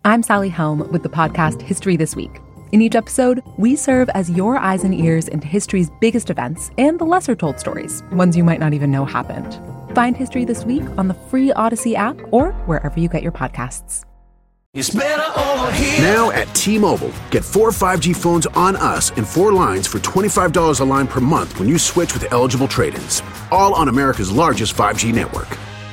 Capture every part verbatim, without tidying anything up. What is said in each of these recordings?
I'm Sally Helm with the podcast History This Week. In each episode, we serve as your eyes and ears into history's biggest events and the lesser-told stories, ones you might not even know happened. Find History This Week on the free Odyssey app or wherever you get your podcasts. It's better over here. Now at T-Mobile, get four five G phones on us and four lines for twenty-five dollars a line per month when you switch with eligible trade-ins. All on America's largest five G network.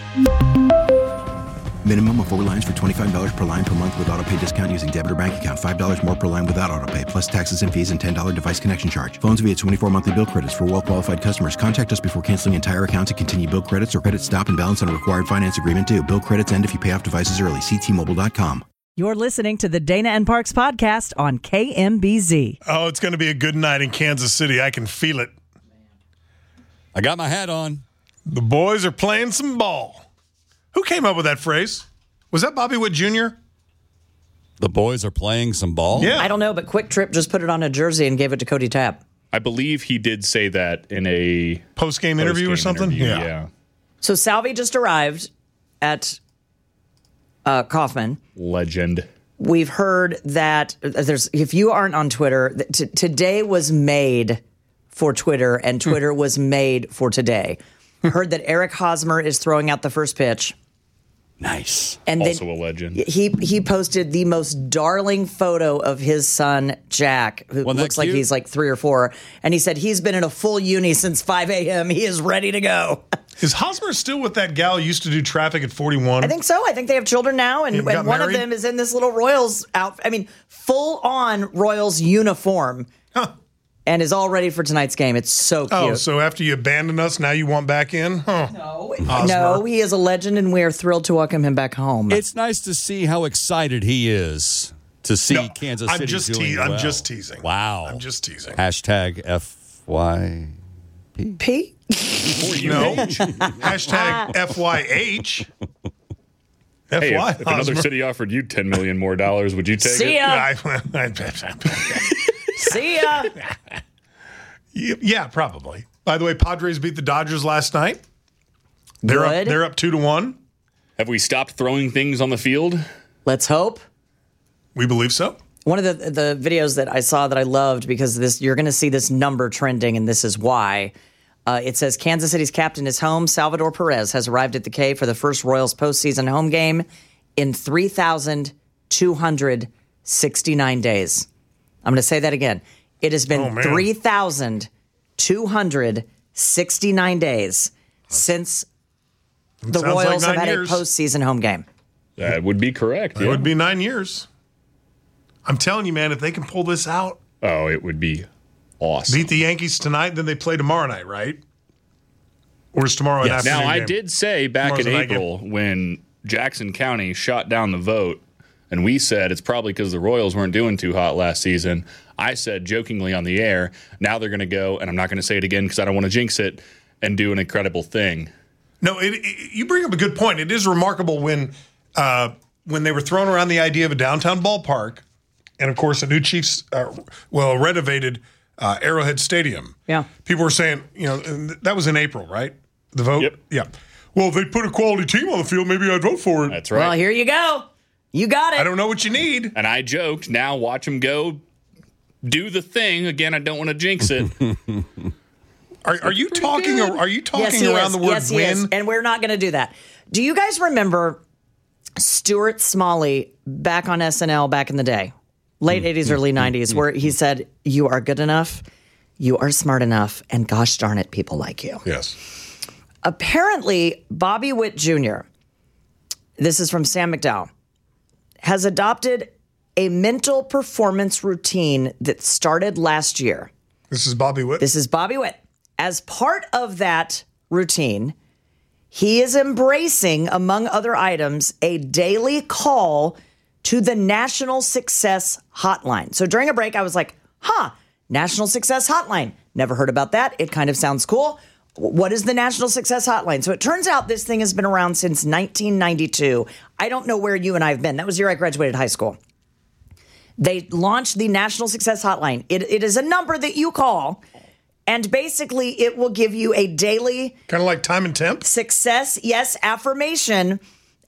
Minimum of four lines for twenty-five dollars per line per month with autopay discount using debit or bank account. five dollars more per line without autopay, plus taxes and fees and ten dollars device connection charge. Phones via twenty-four monthly bill credits for well-qualified customers. Contact us before canceling entire account to continue bill credits or credit stop and balance on a required finance agreement due. Bill credits end if you pay off devices early. See T Mobile dot com. You're listening to the Dana and Parks podcast on K M B Z. Oh, it's going to be a good night in Kansas City. I can feel it. I got my hat on. The boys are playing some ball. Who came up with that phrase? Was that Bobby Witt Junior? The boys are playing some ball? Yeah. I don't know, but Quick Trip just put it on a jersey and gave it to Cody Tapp. I believe he did say that in a post-game interview or something? Interview, yeah. yeah. So Salvi just arrived at uh, Kauffman. Legend. We've heard that there's, if you aren't on Twitter, t- today was made for Twitter and Twitter was made for today. Heard that Eric Hosmer is throwing out the first pitch. Nice. And also then a legend. He he posted the most darling photo of his son, Jack, who Wasn't that looks like cute? he's like three or four. And he said he's been in a full uni since five a.m. He is ready to go. Is Hosmer still with that gal who used to do traffic at forty-one? I think so. I think they have children now. And, He and got one married? of them is in this little Royals outfit. I mean, full on Royals uniform. Huh. And is all ready for tonight's game. It's so cute. Oh, so after you abandoned us, now you want back in? Huh. No, Hosmer. no, he is a legend, and we are thrilled to welcome him back home. It's nice to see how excited he is to see No, Kansas I'm City just doing te- well. I'm just teasing. Wow. I'm just teasing. Hashtag F Y P. P? No. Hashtag F Y H. F Y. Hey, if, if another Hosmer. city offered you ten million more dollars, would you take See it? ya. I- I- See ya. Yeah, probably. By the way, Padres beat the Dodgers last night. They're Good. up. They're up two to one. Have we stopped throwing things on the field? Let's hope. We believe so. One of the the videos that I saw that I loved, because this you're going to see this number trending, and this is why. Uh, it says Kansas City's captain is home. Salvador Perez has arrived at the K for the first Royals postseason home game in three thousand two hundred sixty-nine days. I'm going to say that again. It has Oh, been man. three thousand two hundred sixty-nine days since the sounds like Royals have nine had years. a postseason home game. That would be correct. It Yeah. would be nine years. I'm telling you, man, if they can pull this out, Oh, it would be awesome. beat the Yankees tonight, then they play tomorrow night, right? Or is tomorrow an Yes. afternoon Now, I game? did say back Tomorrow's in a night game. April when Jackson County shot down the vote, and we said it's probably because the Royals weren't doing too hot last season. I said jokingly on the air, now they're going to go, and I'm not going to say it again because I don't want to jinx it, and do an incredible thing. No, it, it, you bring up a good point. It is remarkable when uh, when they were throwing around the idea of a downtown ballpark, and of course a new Chiefs, uh, well, renovated uh, Arrowhead Stadium. Yeah. People were saying, you know, and that was in April, right? The vote. Yep. Yeah. Well, if they put a quality team on the field, maybe I'd vote for it. That's right. Well, here you go. You got it. I don't know what you need. And I joked, now watch them go do the thing. Again, I don't want to jinx it. Are, are you talking? good. Are you talking Yes, he around is. the word yes, he win? is. And we're not going to do that. Do you guys remember Stuart Smalley back on S N L back in the day, late eighties, early nineties, where he said, "You are good enough, you are smart enough, and gosh darn it, people like you." Yes. Apparently, Bobby Witt Junior, this is from Sam McDowell, has adopted a mental performance routine that started last year. This is Bobby Witt. This is Bobby Witt. As part of that routine, he is embracing, among other items, a daily call to the National Success Hotline. So during a break, I was like, huh, National Success Hotline. Never heard about that. It kind of sounds cool. What is the National Success Hotline? So it turns out this thing has been around since nineteen ninety-two. I don't know where you and I have been. That was the year I graduated high school. They launched the National Success Hotline. It, it is a number that you call, and basically it will give you a daily kind of like time and temp success, yes, affirmation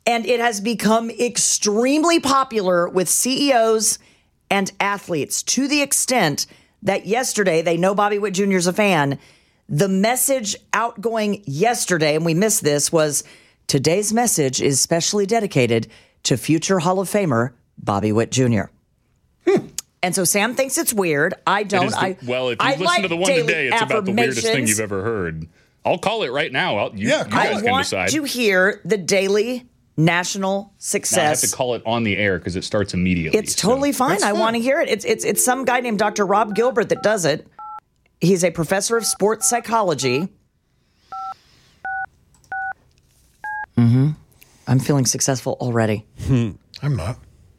And it has become extremely popular with C E Os and athletes to the extent that yesterday, they know Bobby Witt Junior is a fan. The message outgoing yesterday, and we missed this, was today's message is specially dedicated to future Hall of Famer Bobby Witt Junior Hmm. And so Sam thinks it's weird. I don't. The, I well, if you I listen like to the one today, it's about the weirdest thing you've ever heard. I'll call it right now. I'll, you, Yeah, you guys I can want decide. to hear the daily national success. Now I have to call it on the air because it starts immediately. It's totally so. fine. That's I fine. want to hear it. It's it's it's some guy named Doctor Rob Gilbert that does it. He's a professor of sports psychology. Mm-hmm. I'm feeling successful already. I'm not.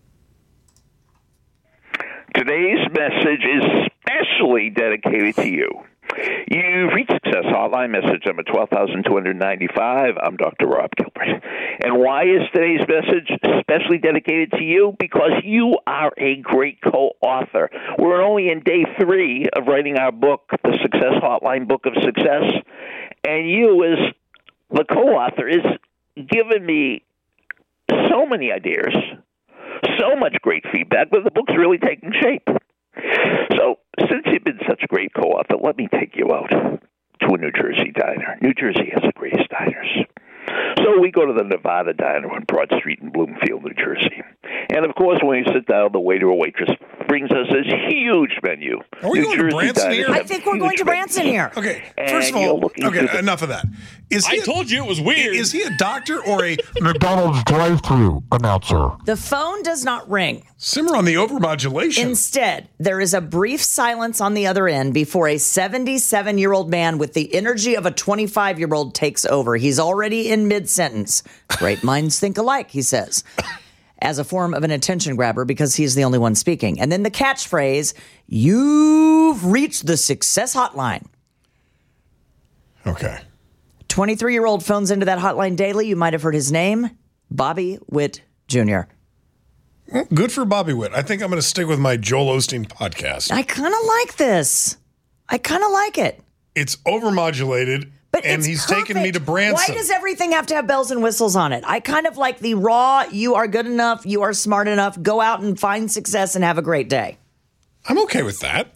Today's message is specially dedicated to you. You've reached Success Hotline, message number twelve thousand two hundred ninety-five. I'm Doctor Rob Gilbert. And why is today's message specially dedicated to you? Because you are a great co-author. We're only in day three of writing our book, The Success Hotline Book of Success. And you, as the co-author, is giving me so many ideas, so much great feedback, but the book's really taking shape. So, since you've been such a great co-author, let me take you out to a New Jersey diner. New Jersey has the greatest diners. So we go to the Nevada Diner on Broad Street in Bloomfield, New Jersey. And, of course, when you sit down, the waiter or waitress brings us this huge menu. Are we New going to Jersey Branson diners here? have I think we're going huge to Branson menus. here. Okay, And first of you're all, looking okay, through the- enough of that. Is he I a- told you it was weird. Is he a doctor or a McDonald's drive-thru announcer. The phone does not ring. simmer on the overmodulation? Instead, there is a brief silence on the other end before a seventy-seven-year-old man with the energy of a twenty-five-year-old takes over. He's already in mid-sentence. Great minds think alike, he says, as a form of an attention grabber because he's the only one speaking. And then the catchphrase, "You've reached the Success Hotline." Okay. twenty-three-year-old phones into that hotline daily. You might have heard his name, Bobby Witt Junior Well, good for Bobby Witt. I think I'm going to stick with my Joel Osteen podcast. I kind of like this. I kind of like it. It's overmodulated, But and it's he's perfect. taken me to Branson. Why does everything have to have bells and whistles on it? I kind of like the raw, you are good enough, you are smart enough, go out and find success and have a great day. I'm okay with that.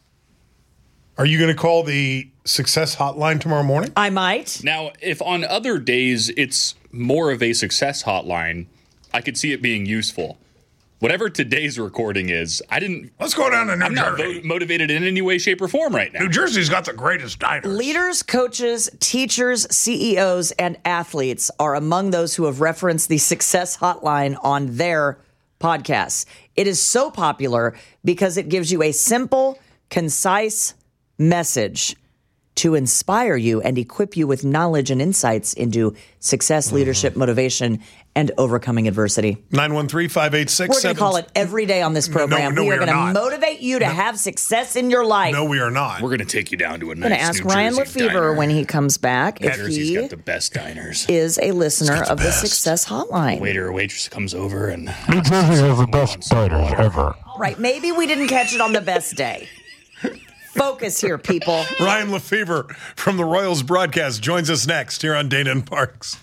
Are you going to call the Success Hotline tomorrow morning? I might. Now, if on other days it's more of a success hotline, I could see it being useful. Whatever today's recording is, I didn't. Let's go down to New I'm not Jersey. vo- motivated in any way, shape, or form right now. New Jersey's got the greatest diners. Leaders, coaches, teachers, C E Os, and athletes are among those who have referenced the Success Hotline on their podcasts. It is so popular because it gives you a simple, concise message to inspire you and equip you with knowledge and insights into success, leadership, motivation, and overcoming adversity. nine one three, five eight six, We're going to call it every day on this program. no, we we are are going to not. motivate you to have success in your life. No, we are not. We're going to take you down to a nice I'm going to ask New Ryan Jersey Lefevre diner. when he comes back New if Jersey's he got the best diners. is a listener got the of the best. Success Hotline. Waiter or waitress comes over and New Jersey has the best diners ever. Right, maybe we didn't catch it on the best day. Focus here, people. Ryan Lefevre from the Royals broadcast joins us next here on Dana and Parks.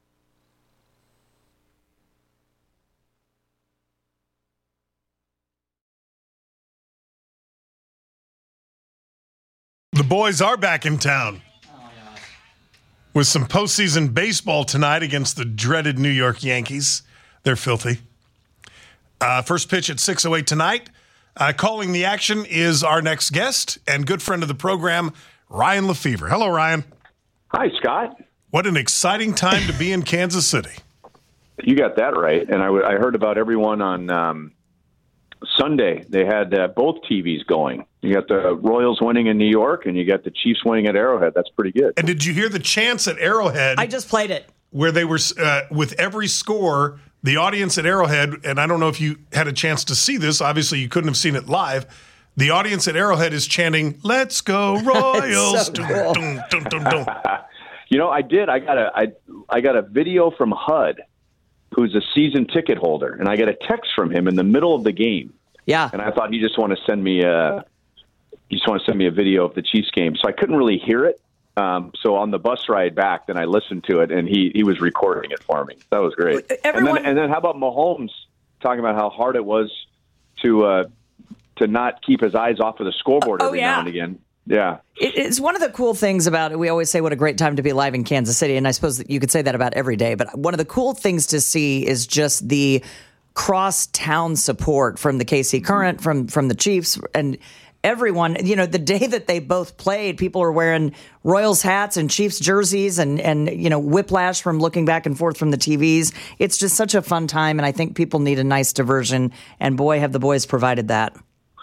The boys are back in town with some postseason baseball tonight against the dreaded New York Yankees. They're filthy. Uh, first pitch at six oh eight tonight. Uh, calling the action is our next guest and good friend of the program, Ryan Lefevre. Hello, Ryan. Hi, Scott. What an exciting time to be in Kansas City. You got that right. And I, w- I heard about everyone on um, Sunday. They had uh, both T Vs going. You got the Royals winning in New York, and you got the Chiefs winning at Arrowhead. That's pretty good. And did you hear the chants at Arrowhead? I just played it. Where they were, uh, with every score, the audience at Arrowhead, and I don't know if you had a chance to see this, obviously you couldn't have seen it live, the audience at Arrowhead is chanting, "Let's go Royals." So Dun, cool. dun, dun, dun, dun. You know, I did. I got a I I got a video from H U D, who's a season ticket holder, and I got a text from him in the middle of the game. Yeah. And I thought he just want to send me a he just want to send me a video of the Chiefs game, so I couldn't really hear it. Um, so on the bus ride back, then I listened to it, and he, he was recording it for me. That was great. Everyone... And, then, and then how about Mahomes talking about how hard it was to uh, to not keep his eyes off of the scoreboard oh, every yeah. now and again. Yeah. It, it's one of the cool things about it. We always say what a great time to be alive in Kansas City, and I suppose that you could say that about every day. But one of the cool things to see is just the cross-town support from the K C Current, from from the Chiefs, and everyone. You know, the day that they both played, people were wearing Royals hats and Chiefs jerseys, and and you know, whiplash from looking back and forth from the T Vs. It's just such a fun time, and I think people need a nice diversion. And boy, have the boys provided that.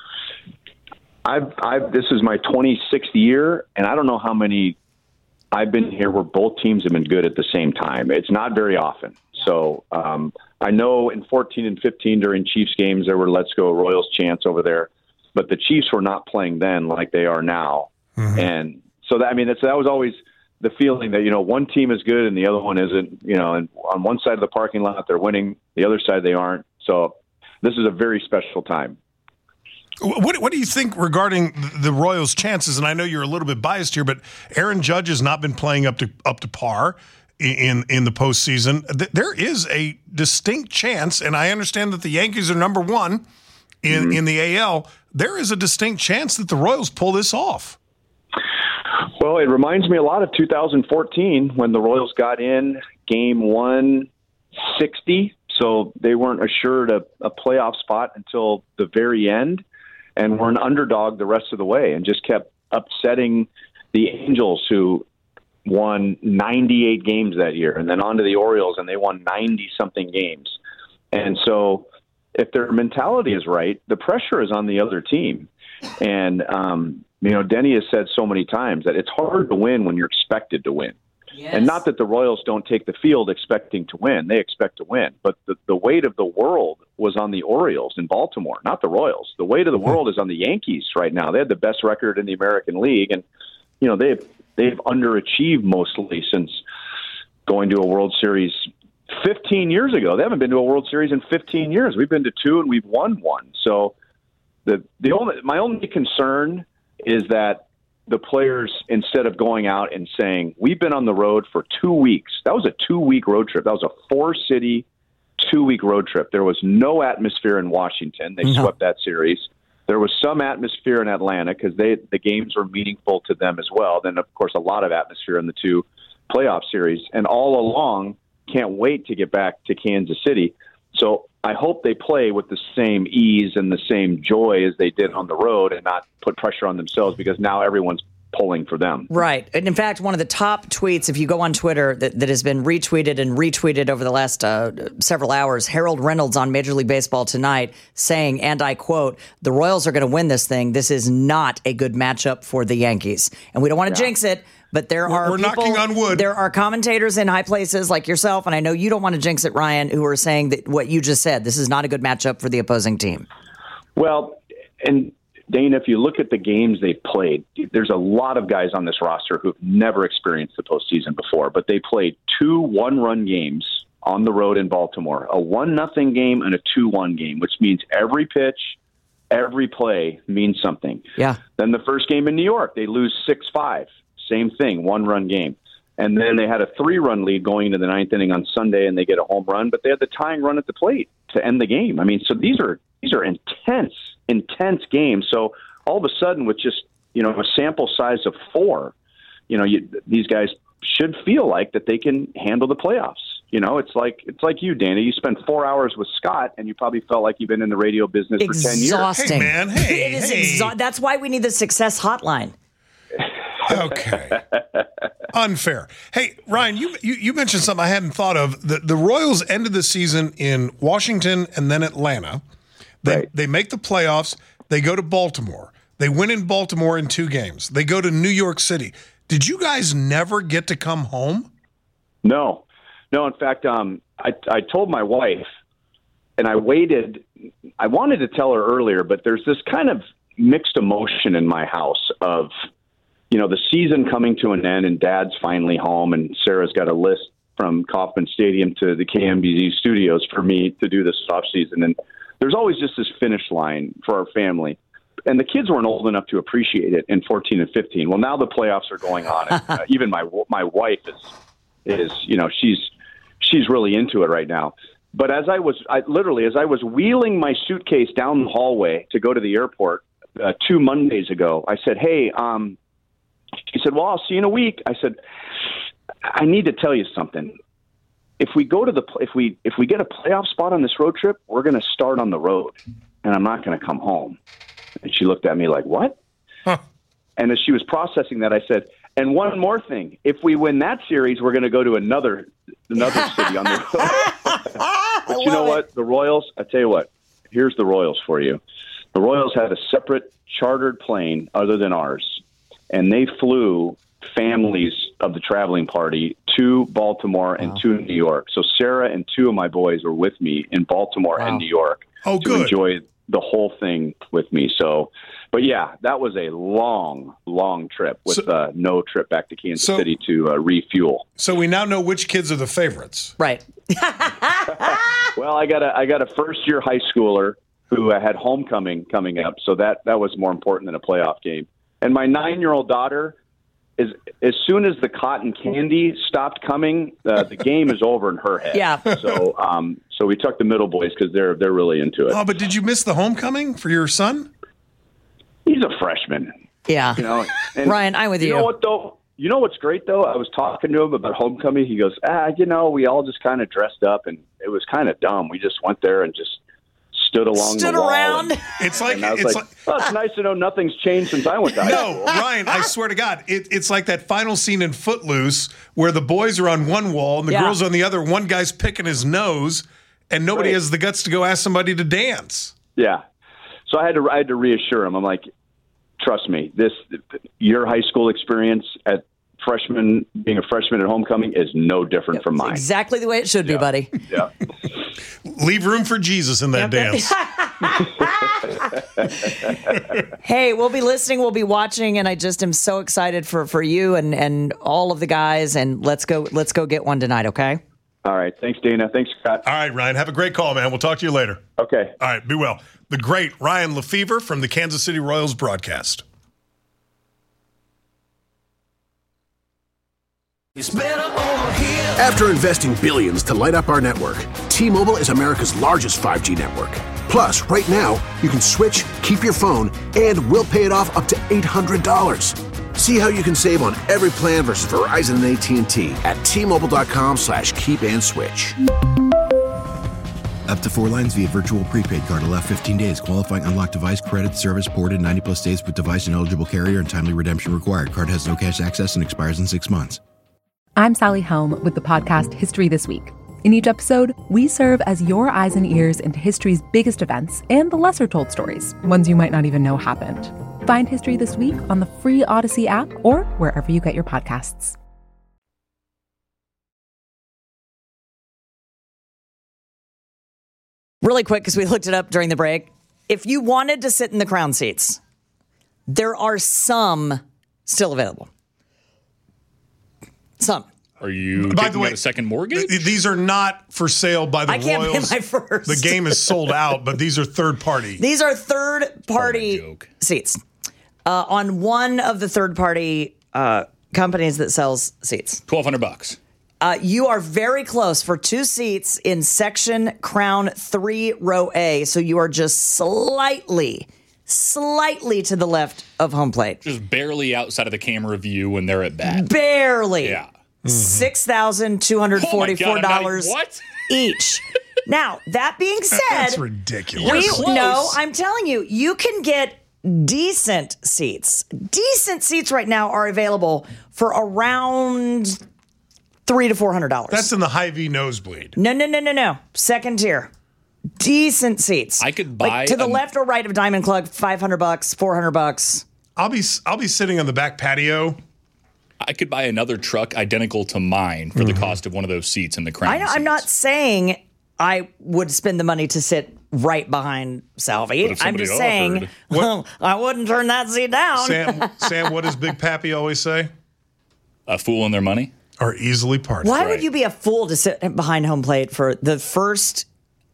I've, I've, this is my twenty-sixth year, and I don't know how many I've been here where both teams have been good at the same time. It's not very often. So um, I know in fourteen and fifteen during Chiefs games, there were Let's Go Royals chants over there, but the Chiefs were not playing then like they are now. Mm-hmm. And so that, I mean, it's, that was always the feeling that, you know, one team is good and the other one isn't, you know, and on one side of the parking lot, they're winning, the other side, they aren't. So this is a very special time. What, what do you think regarding the Royals' chances? And I know you're a little bit biased here, but Aaron Judge has not been playing up to up to par in in the postseason. There is a distinct chance, and I understand that the Yankees are number one in, mm-hmm. in the A L. There is a distinct chance that the Royals pull this off. Well, it reminds me a lot of two thousand fourteen when the Royals got in game one sixty, so they weren't assured a, a playoff spot until the very end. And were an underdog the rest of the way and just kept upsetting the Angels, who won ninety-eight games that year, and then on to the Orioles, and they won ninety-something games. And so if their mentality is right, the pressure is on the other team. And, um, you know, Denny has said so many times that it's hard to win when you're expected to win. Yes. And not that the Royals don't take the field expecting to win. They expect to win. But the, the weight of the world was on the Orioles in Baltimore, not the Royals. The weight of the world is on the Yankees right now. They had the best record in the American League, and, you know, they've, they've underachieved mostly since going to a World Series fifteen years ago. They haven't been to a World Series in fifteen years. We've been to two, and we've won one. So the the only my only concern is that the players, instead of going out and saying, we've been on the road for two weeks. That was a two-week road trip. That was a four-city, two-week road trip. There was no atmosphere in Washington. They no. swept that series. There was some atmosphere in Atlanta because they the games were meaningful to them as well. Then, of course, a lot of atmosphere in the two playoff series. And all along, can't wait to get back to Kansas City. So I hope they play with the same ease and the same joy as they did on the road and not put pressure on themselves, because now everyone's pulling for them. Right. And in fact, one of the top tweets, if you go on Twitter, that, that has been retweeted and retweeted over the last uh, several hours, Harold Reynolds on Major League Baseball Tonight saying, and I quote, the Royals are going to win this thing. This is not a good matchup for the Yankees. And we don't want to yeah. jinx it, but there we're, are we're people, knocking on wood. There are commentators in high places like yourself, and I know you don't want to jinx it, Ryan, who are saying that what you just said, this is not a good matchup for the opposing team. Well, and Dana, if you look at the games they've played, there's a lot of guys on this roster who've never experienced the postseason before, but they played two one-run games on the road in Baltimore, a one nothing game and a two one game, which means every pitch, every play means something. Yeah. Then the first game in New York, they lose six five. Same thing, one-run game. And then they had a three-run lead going into the ninth inning on Sunday, and they get a home run, but they had the tying run at the plate to end the game. I mean, so these are these are intense, intense games. So all of a sudden, with just, you know, a sample size of four, you know, you, these guys should feel like that they can handle the playoffs. You know, it's like it's like you, Danny. You spent four hours with Scott, and you probably felt like you've been in the radio business Exhausting. for ten years. Exhausting. Hey, man. Hey, it is hey. exa- That's why we need the Success Hotline. Okay. Unfair. Hey, Ryan, you, you you mentioned something I hadn't thought of. The the Royals ended the season in Washington and then Atlanta. They Right. they make the playoffs. They go to Baltimore. They win in Baltimore in two games. They go to New York City. Did you guys never get to come home? No. No, in fact, um, I, I told my wife, and I waited. I wanted to tell her earlier, but there's this kind of mixed emotion in my house of, you know, the season coming to an end and Dad's finally home, and Sarah's got a list from Kauffman Stadium to the K M B Z studios for me to do this off season. And there's always just this finish line for our family. and the kids weren't old enough to appreciate it in fourteen and fifteen. Well, now the playoffs are going on. And, uh, even my my wife is is you know she's she's really into it right now. But as I was I, literally as I was wheeling my suitcase down the hallway to go to the airport uh, two Mondays ago, I said, "Hey," um, he said, "Well, I'll see you in a week." I said, "I need to tell you something. If we go to the if we if we get a playoff spot on this road trip, we're going to start on the road, and I'm not going to come home." And she looked at me like, "What?" Huh. And as she was processing that, I said, "And one more thing: if we win that series, we're going to go to another another city on the road." But you know what? The Royals. I tell you what. Here's the Royals for you. The Royals had a separate chartered plane other than ours, and they flew families of the traveling party to Baltimore and wow. to New York. So Sarah and two of my boys were with me in Baltimore wow. and New York oh, to good. enjoy the whole thing with me. So, but yeah, that was a long, long trip with so, uh, no trip back to Kansas so, City to uh, refuel. So we now know which kids are the favorites. Right. Well, I got a I got a first year high schooler who had homecoming coming up, so that that was more important than a playoff game. And my nine year old daughter. As, as soon as the cotton candy stopped coming, uh, the game is over in her head. Yeah. So, um, so we took the middle boys because they're they're really into it. Oh, but did you miss the homecoming for your son? He's a freshman. Yeah. You know, and Ryan, I'm with you. You know what though? You know what's great though? I was talking to him about homecoming. He goes, ah, you know, we all just kind of dressed up, and it was kind of dumb. We just went there and just. Stood along Stood the wall. around. And, it's like and I was it's like, like oh, it's nice to know nothing's changed since I went to high no, school. Ryan. I swear to God, it, it's like that final scene in Footloose where the boys are on one wall and the yeah. girls on the other. One guy's picking his nose, and nobody right. has the guts to go ask somebody to dance. Yeah, so I had to I had to reassure him. I'm like, trust me, this your high school experience at freshman being a freshman at homecoming is no different yep. from mine. Exactly the way it should yeah. be, buddy. Yeah. Leave room for Jesus in that yep. dance. Hey, we'll be listening, we'll be watching, and I just am so excited for, for you and, and all of the guys. And let's go let's go get one tonight, okay? All right. Thanks, Dana. Thanks, Scott. All right, Ryan. Have a great call, man. We'll talk to you later. Okay. All right. Be well. The great Ryan Lefevre from the Kansas City Royals broadcast. It's better over here. After investing billions to light up our network, T-Mobile is America's largest five G network. Plus, right now, you can switch, keep your phone, and we'll pay it off up to eight hundred dollars. See how you can save on every plan versus Verizon and A T and T at T-Mobile.com slash keep and switch. Up to four lines via virtual prepaid card. Allow fifteen days. Qualifying unlocked device credit service ported ninety plus days with device and eligible carrier and timely redemption required. Card has no cash access and expires in six months. I'm Sally Helm with the podcast History This Week. In each episode, we serve as your eyes and ears into history's biggest events and the lesser-told stories, ones you might not even know happened. Find History This Week on the free Odyssey app or wherever you get your podcasts. Really quick, because we looked it up during the break. If you wanted to sit in the crown seats, there are some still available. Some. Are you by taking the way, out a second mortgage? Th- these are not for sale by the I can't Royals. pay my first. The game is sold out, but these are third party. These are third party seats uh, on one of the third party uh, companies that sells seats. Twelve hundred bucks. Uh, you are very close for two seats in section Crown three, row A. So you are just slightly, slightly to the left of home plate. Just barely outside of the camera view when they're at bat. Barely. Yeah. six thousand two hundred forty-four dollars oh what? each. Now, that being said, that's ridiculous. We, no, I'm telling you, you can get decent seats. Decent seats right now are available for around three to four hundred dollars. That's in the Hy-Vee nosebleed. No, no, no, no, no. Second tier. Decent seats. I could buy like to the a, left or right of Diamond Club, five hundred bucks, four hundred bucks. I'll be I'll be sitting on the back patio. I could buy another truck identical to mine for mm-hmm. the cost of one of those seats in the crown. I know, seats. I'm not saying I would spend the money to sit right behind Salvi. I'm just saying well, I wouldn't turn that seat down. Sam, Sam, what does Big Pappy always say? A fool in their money? Are easily parted. Why right. would you be a fool to sit behind home plate for the first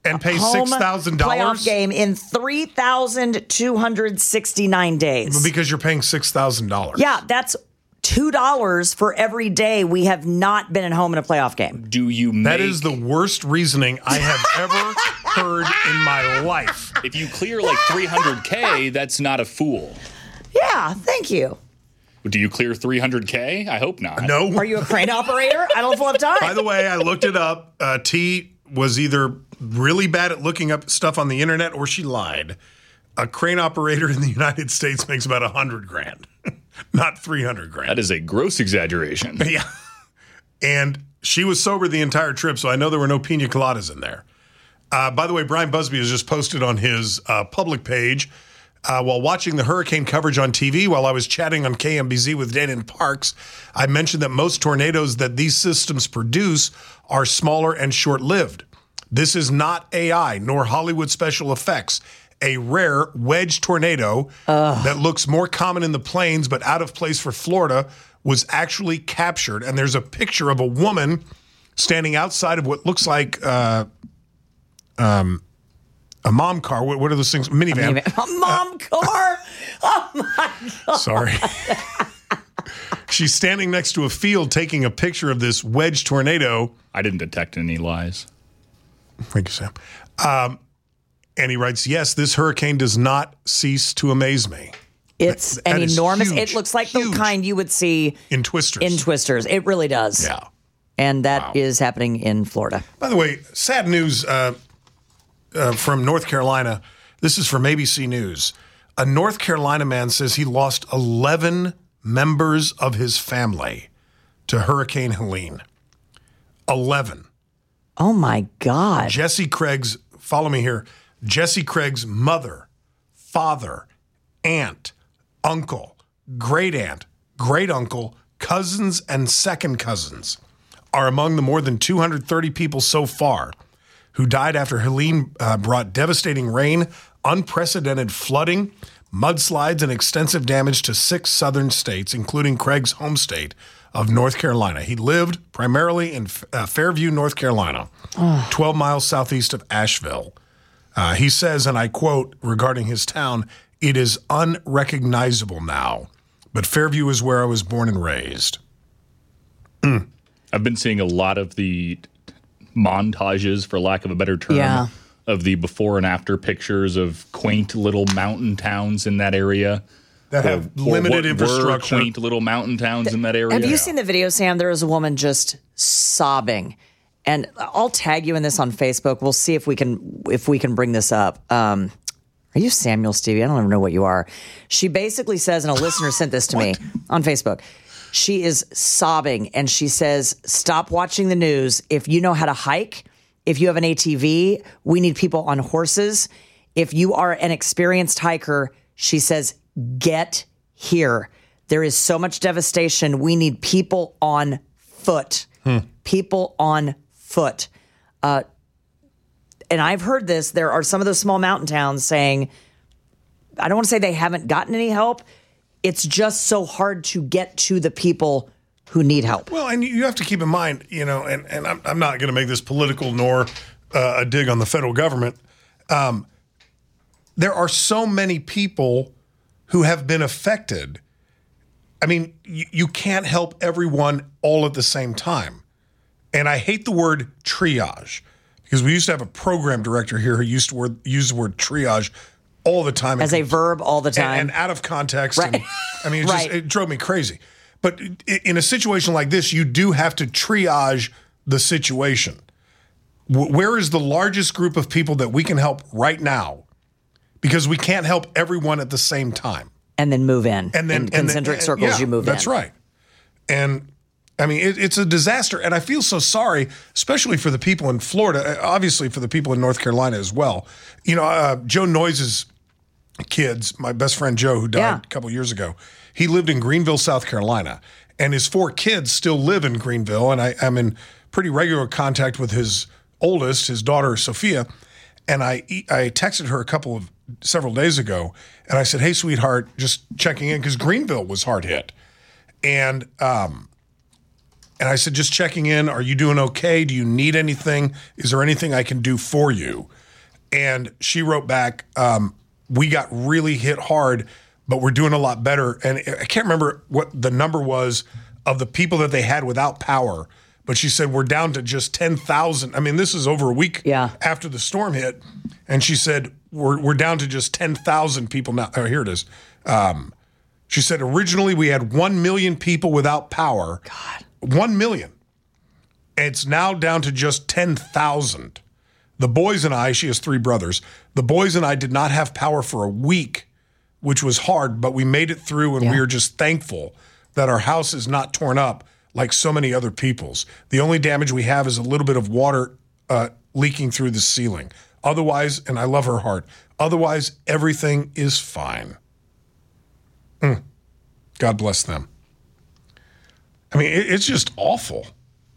And pay home six thousand dollars? playoff game in three thousand two hundred sixty-nine days. Because you're paying six thousand dollars. Yeah, that's two dollars for every day we have not been at home in a playoff game. Do you make... That is the worst reasoning I have ever heard in my life. If you clear like three hundred K, that's not a fool. Yeah, thank you. Do you clear three hundred K? I hope not. No. Are you a crane operator? I don't have time. By the way, I looked it up. Uh, T was either really bad at looking up stuff on the internet or she lied. A crane operator in the United States makes about a hundred grand, not three hundred grand. That is a gross exaggeration. Yeah. And she was sober the entire trip, so I know there were no pina coladas in there. Uh, by the way, Brian Busby has just posted on his uh, public page, uh, while watching the hurricane coverage on T V, while I was chatting on K M B Z with Dana and Parks, I mentioned that most tornadoes that these systems produce are smaller and short-lived. This is not A I, nor Hollywood special effects. A rare wedge tornado Ugh. that looks more common in the plains but out of place for Florida was actually captured. And there's a picture of a woman standing outside of what looks like uh, um, a mom car. What, what are those things? Minivan. A, minivan. a mom uh, car? Oh, my God. Sorry. She's standing next to a field taking a picture of this wedge tornado. I didn't detect any lies. Thank you, Sam. Um, and he writes, yes, this hurricane does not cease to amaze me. It's that, that an enormous, huge, it looks like huge. the kind you would see in Twisters. In Twisters. It really does. Yeah. And that wow. is happening in Florida. By the way, sad news uh, uh, from North Carolina. This is from A B C News. A North Carolina man says he lost eleven members of his family to Hurricane Helene. eleven. Oh, my God. Jesse Craig's, follow me here, Jesse Craig's mother, father, aunt, uncle, great aunt, great uncle, cousins, and second cousins are among the more than two hundred thirty people so far who died after Helene uh, brought devastating rain, unprecedented flooding, mudslides, and extensive damage to six southern states, including Craig's home state of North Carolina. He lived primarily in uh, Fairview, North Carolina, oh. twelve miles southeast of Asheville. Uh, he says, and I quote regarding his town, "It is unrecognizable now, but Fairview is where I was born and raised." Mm. I've been seeing a lot of the montages, for lack of a better term, yeah. of the before and after pictures of quaint little mountain towns in that area. That have or, limited or infrastructure. Were quaint little mountain towns in that area. Have you yeah. seen the video, Sam? There is a woman just sobbing. And I'll tag you in this on Facebook. We'll see if we can if we can bring this up. Um, are you Samuel Stevie? I don't even know what you are. She basically says, and a listener sent this to me on Facebook. She is sobbing, and she says, stop watching the news. If you know how to hike, if you have an A T V, we need people on horses. If you are an experienced hiker, she says, get here. There is so much devastation. We need people on foot. Hmm. People on foot. Uh, and I've heard this. There are some of those small mountain towns saying, I don't want to say they haven't gotten any help. It's just so hard to get to the people who need help. Well, and you have to keep in mind, you know, and, and I'm, I'm not going to make this political nor uh, a dig on the federal government. Um, there are so many people who have been affected. I mean, you, you can't help everyone all at the same time. And I hate the word triage because we used to have a program director here who used to word, use the word triage all the time. As a verb all the time. And, and out of context. Right. And, I mean, it, right. just, it drove me crazy. But in a situation like this, you do have to triage the situation. Where is the largest group of people that we can help right now? Because we can't help everyone at the same time. And then move in. And then in concentric and, circles, yeah, you move that's in. That's right. And I mean, it, it's a disaster. And I feel so sorry, especially for the people in Florida, obviously for the people in North Carolina as well. You know, uh, Joe Noise's kids, my best friend Joe, who died yeah. a couple years ago, he lived in Greenville, South Carolina. And his four kids still live in Greenville. And I, I'm in pretty regular contact with his oldest, his daughter, Sophia. And I, I texted her a couple of, several days ago. And I said, hey, sweetheart, just checking in, because Greenville was hard hit. And, um, and I said, just checking in. Are you doing okay? Do you need anything? Is there anything I can do for you? And she wrote back, um, we got really hit hard, but we're doing a lot better. And I can't remember what the number was of the people that they had without power, but she said, we're down to just ten thousand. I mean, this is over a week yeah. after the storm hit. And she said, we're, we're down to just ten thousand people now. Oh, here it is. Um, she said, originally we had one million people without power. God. one million. It's now down to just ten thousand. The boys and I, she has three brothers, the boys and I did not have power for a week, which was hard, but we made it through, and yeah. we are just thankful that our house is not torn up like so many other people's. The only damage we have is a little bit of water uh, leaking through the ceiling. Otherwise, and I love her heart, otherwise everything is fine. Mm. God bless them. I mean, it, it's just awful.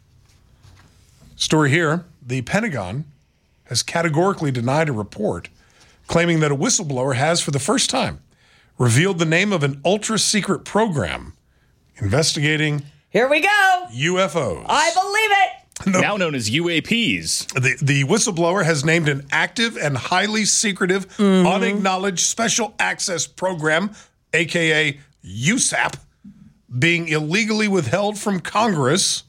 Story here, the Pentagon has categorically denied a report claiming that a whistleblower has, for the first time, revealed the name of an ultra-secret program investigating Here we go. U F Os. I believe it. No. Now known as U A Ps. The, the whistleblower has named an active and highly secretive, mm-hmm. unacknowledged special access program, a k a. U S A P, being illegally withheld from Congress.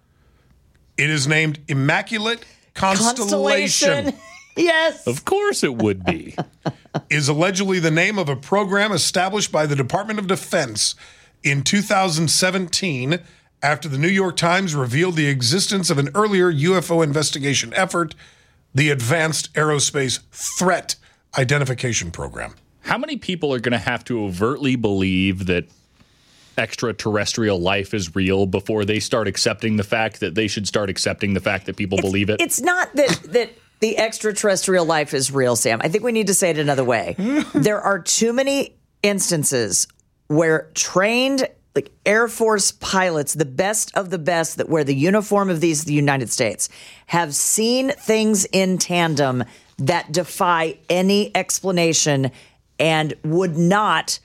It is named Immaculate Constellation. Constellation. Yes. Of course it would be. Is allegedly the name of a program established by the Department of Defense in two thousand seventeen after the New York Times revealed the existence of an earlier U F O investigation effort, the Advanced Aerospace Threat Identification Program. How many people are going to have to overtly believe that extraterrestrial life is real before they start accepting the fact that they should start accepting the fact that people it's, believe it? It's not that that the extraterrestrial life is real, Sam. I think we need to say it another way. There are too many instances where trained like Air Force pilots, the best of the best that wear the uniform of these the United States, have seen things in tandem that defy any explanation and would not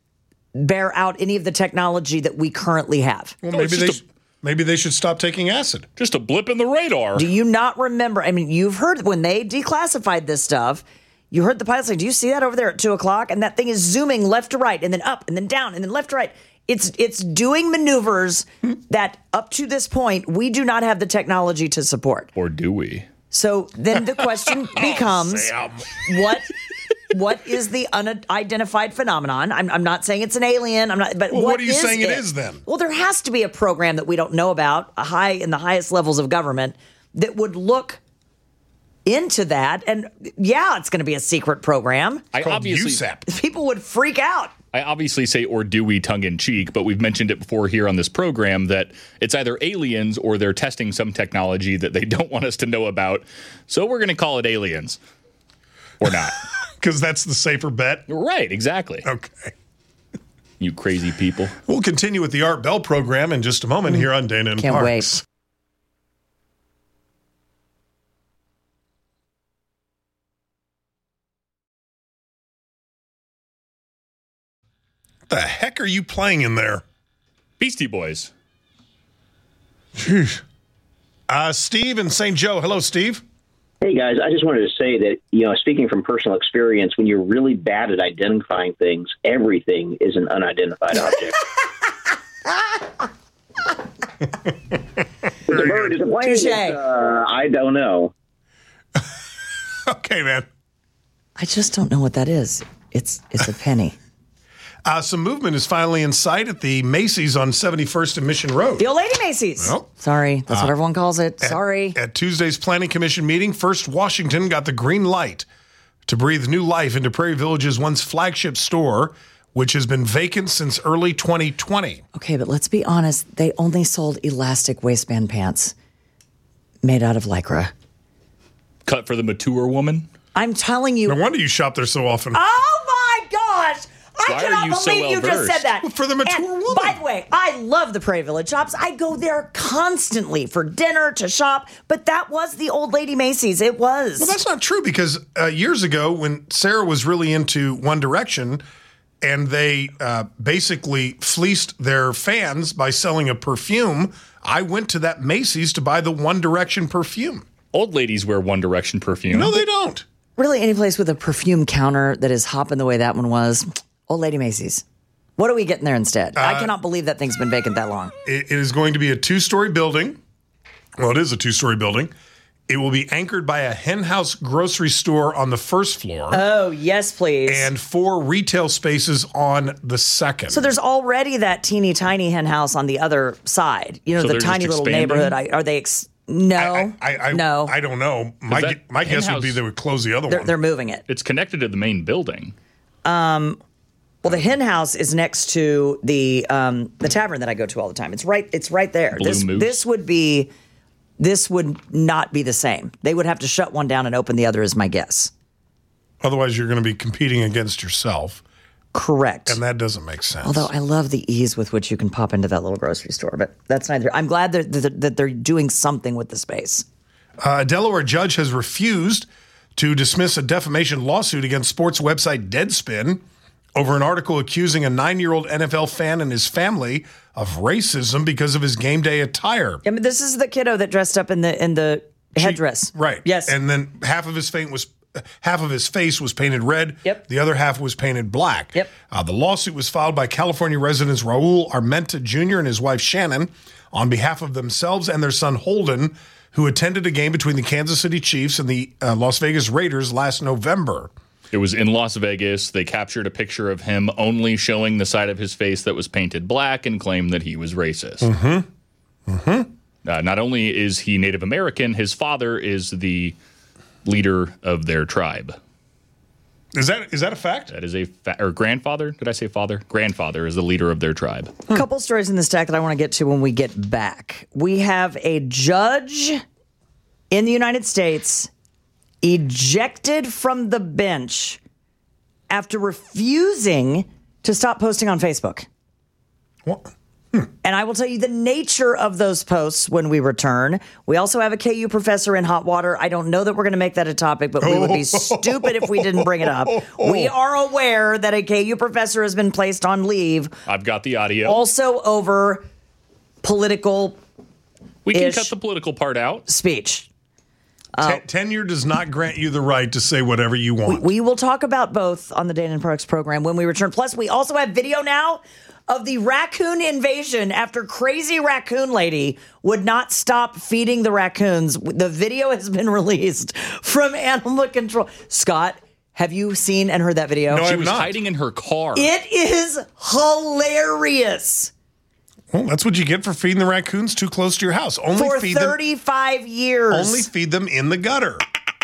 bear out any of the technology that we currently have. Well, maybe they, a, maybe they should stop taking acid. Just a blip in the radar. Do you not remember? I mean, you've heard when they declassified this stuff, you heard the pilot say, do you see that over there at two o'clock? And that thing is zooming left to right and then up and then down and then left to right. It's it's doing maneuvers that up to this point, we do not have the technology to support. Or do we? So then the question becomes, oh, what what is the unidentified phenomenon? I'm, I'm not saying it's an alien. I'm not. But well, what, what are you is saying it? it is then? Well, there has to be a program that we don't know about, a high in the highest levels of government, that would look into that. And yeah, it's going to be a secret program. I obviously, U S A P. People would freak out. I obviously say or do we tongue in cheek, but we've mentioned it before here on this program that it's either aliens or they're testing some technology that they don't want us to know about. So we're going to call it aliens or not. Because that's the safer bet. Right, exactly. Okay. You crazy people. We'll continue with the Art Bell program in just a moment here on Dana and Can't Parks. wait. What the heck are you playing in there? Beastie Boys. Jeez. Uh, Steve in Saint Joe. Hello, Steve. Hey, guys. I just wanted to say that, you know, speaking from personal experience, when you're really bad at identifying things, everything is an unidentified object. It's a bird, it's a plane, it's, uh, I don't know. Okay, man. I just don't know what that is. It's it's a penny. Uh, some movement is finally in sight at the Macy's on seventy-first and Mission Road. The old lady Macy's. Well, Sorry, that's uh, what everyone calls it. At, Sorry. At Tuesday's Planning Commission meeting, First Washington got the green light to breathe new life into Prairie Village's once flagship store, which has been vacant since early twenty twenty. Okay, but let's be honest. They only sold elastic waistband pants made out of Lycra. Cut for the mature woman? I'm telling you. No wonder you shop there so often. Oh, my gosh. I Why cannot are you so believe you just said that. Well, for the mature and, woman. By the way, I love the Prairie Village shops. I go there constantly for dinner, to shop. But that was the old lady Macy's. It was. Well, that's not true because uh, years ago when Sarah was really into One Direction and they uh, basically fleeced their fans by selling a perfume, I went to that Macy's to buy the One Direction perfume. Old ladies wear One Direction perfume. No, they don't. Really, any place with a perfume counter that is hopping the way that one was, Old Lady Macy's. What are we getting there instead? Uh, I cannot believe that thing's been vacant that long. It, it is going to be a two-story building. Well, it is a two-story building. It will be anchored by a hen house grocery store on the first floor. Oh, yes, please. And four retail spaces on the second. So there's already that teeny tiny hen house on the other side. You know, So the they're tiny just little expanding? neighborhood. I, are they? Ex- no, I, I, I, no. I don't know. My, that gu- my guess would hen be house- they would close the other they're, one. they're moving it. It's connected to the main building. Um, well, the hen house is next to the um, the tavern that I go to all the time. It's right. It's right there. Blue this Moose. this would be. This would not be the same. They would have to shut one down and open the other, is my guess. Otherwise, you're going to be competing against yourself. Correct. And that doesn't make sense. Although I love the ease with which you can pop into that little grocery store, but that's neither. I'm glad that that- that they're doing something with the space. Uh, a Delaware judge has refused to dismiss a defamation lawsuit against sports website Deadspin over an article accusing a nine-year-old N F L fan and his family of racism because of his game day attire. I mean, this is the kiddo that dressed up in the in the headdress. Right. Yes. And then half of his face was half of his face was painted red. Yep. The other half was painted black. Yep. Uh, the lawsuit was filed by California residents Raul Armenta Junior and his wife Shannon on behalf of themselves and their son Holden, who attended a game between the Kansas City Chiefs and the uh, Las Vegas Raiders last November. It was in Las Vegas. They captured a picture of him only showing the side of his face that was painted black and claimed that he was racist. Mm-hmm. Mm-hmm. Uh, not only is he Native American, his father is the leader of their tribe. Is that is that a fact? That is a fa- or grandfather. Did I say father? Grandfather is the leader of their tribe. A couple stories in the stack that I want to get to when we get back. We have a judge in the United States ejected from the bench after refusing to stop posting on Facebook. What? And I will tell you the nature of those posts when we return. We also have a K U professor in hot water. I don't know that we're going to make that a topic, but we would be stupid if we didn't bring it up. We are aware that a K U professor has been placed on leave. I've got the audio. Also over political We can cut the political part out. Speech. Ten- tenure does not grant you the right to say whatever you want. We will talk about both on the Dana and Parks program when we return. Plus, we also have video now of the raccoon invasion after crazy raccoon lady would not stop feeding the raccoons. The video has been released from Animal Control. Scott, have you seen and heard that video? No, I She have was not. hiding in her car. It is hilarious. Well, that's what you get for feeding the raccoons too close to your house. Only For feed them. thirty-five years. Only feed them in the gutter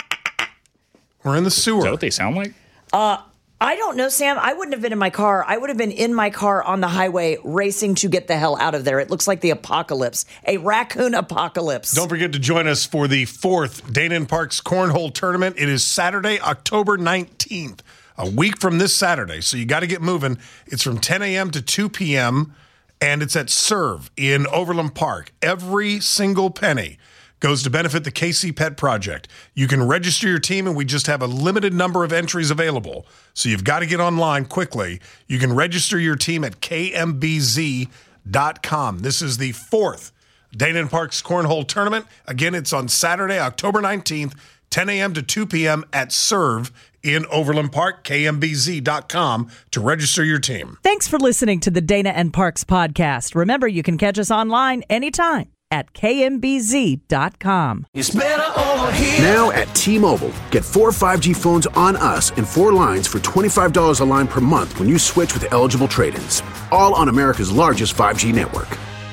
or in the sewer. Is that what they sound like? Uh, I don't know, Sam. I wouldn't have been in my car. I would have been in my car on the highway racing to get the hell out of there. It looks like the apocalypse, a raccoon apocalypse. Don't forget to join us for the fourth Dana and Parks Cornhole Tournament. It is Saturday, October nineteenth, a week from this Saturday. So you got to get moving. It's from ten a.m. to two p.m., and it's at Serve in Overland Park. Every single penny goes to benefit the K C Pet Project. You can register your team, and we just have a limited number of entries available. So you've got to get online quickly. You can register your team at K M B Z dot com. This is the fourth Dana and Parks Cornhole Tournament. Again, it's on Saturday, October nineteenth, ten a.m. to two p.m. at Serve in Overland Park, K M B Z dot com to register your team. Thanks for listening to the Dana and Parks podcast. Remember, you can catch us online anytime at K M B Z dot com. It's better over here. Now at T-Mobile, get four five G phones on us and four lines for twenty-five dollars a line per month when you switch with eligible trade-ins. All on America's largest five G network.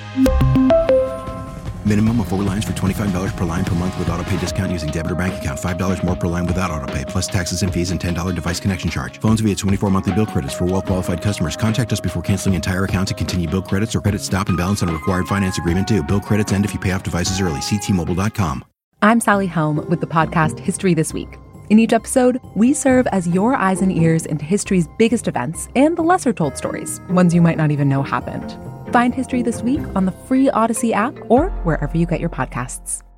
Minimum of four lines for twenty-five dollars per line per month with auto pay discount using debit or bank account. five dollars more per line without auto pay, plus taxes and fees and ten dollars device connection charge. Phones via twenty-four monthly bill credits for well-qualified customers. Contact us before canceling entire account to continue bill credits or credit stop and balance on a required finance agreement due. Bill credits end if you pay off devices early. See T Mobile dot com. I'm Sally Helm with the podcast History This Week. In each episode, we serve as your eyes and ears into history's biggest events and the lesser-told stories, ones you might not even know happened. Find History This Week on the free Odyssey app or wherever you get your podcasts.